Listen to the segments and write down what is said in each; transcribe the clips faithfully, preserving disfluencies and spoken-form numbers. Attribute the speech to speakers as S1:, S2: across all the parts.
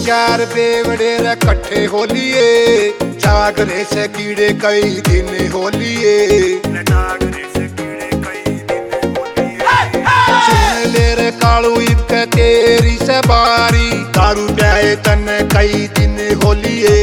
S1: चार बेवड़े रे कट्ठे हो लिए, जागरे से कीड़े कई दिन हो लिए। सुन ले रे कालू इब के तेरी से बारी, दारू प्याए तन कई दिन हो लिए।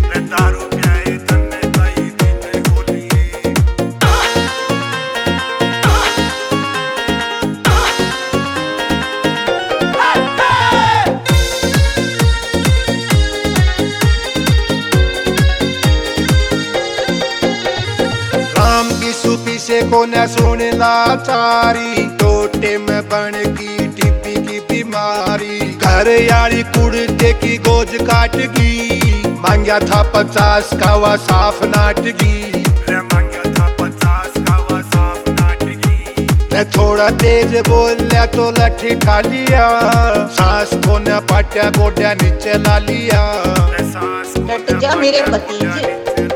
S1: से को न सुने लाचारी, टोटे में बन की टिप्पी की बीमारी। घर यारी कुड़ते की गोज काट गई, मांगा था पचास का वा साफ नाटगी। मांगा था पचास का वा साफ नाटगी। थोड़ा तेज बोलिया तो लठी खा लिया, सांस को न पाटिया गोड्या नीचे ला लिया।
S2: लट जा मेरे भतीजे।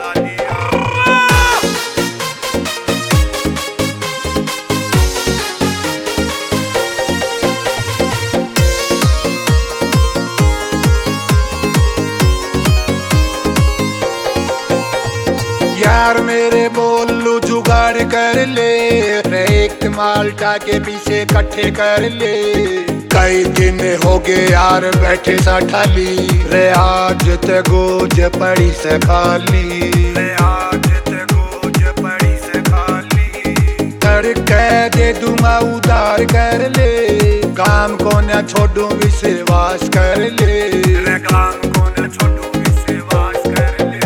S1: यार मेरे बोलू जुगाड़ कर ले, एक माल्टा के पीछे इकट्ठे कर ले। कई दिन हो गए यार बैठे सा ठाली, रे आज ते गोज पड़ी से खाली। रे आज ते गोज पड़ी से खाली। करके दे दूंगा उधार कर ले, काम को न छोड़ू विश्वास कर ले। रे काम को न छोड़ू विश्वास कर ले।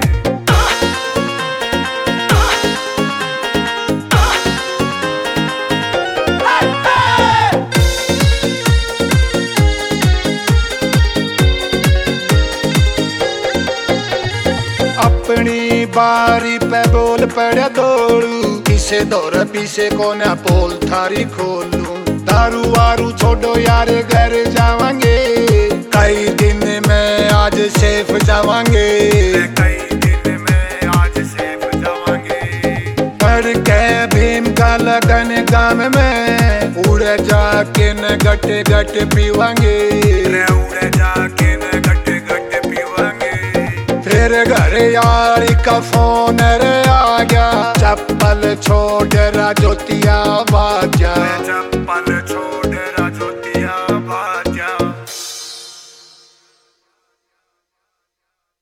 S1: अपनी बारी पे बोल पड़ा दौड़ू, किसे दौर पीछे को न पोल थारी खोलू। दारू वारू छोड़ो यार घर जावांगे, कई दिन में आज सेफ जावांगे। कई दिन में आज सेफ जावांगे। पढ़ के भीम का लगन गाँव में, उड़े जाके न गट गट पीवांगे। उड़े जाके न गट गट पीवांगे। फिर घर यारी का फोन रे आ गया, चप्पल छोड़ रा जोतिया बाजा।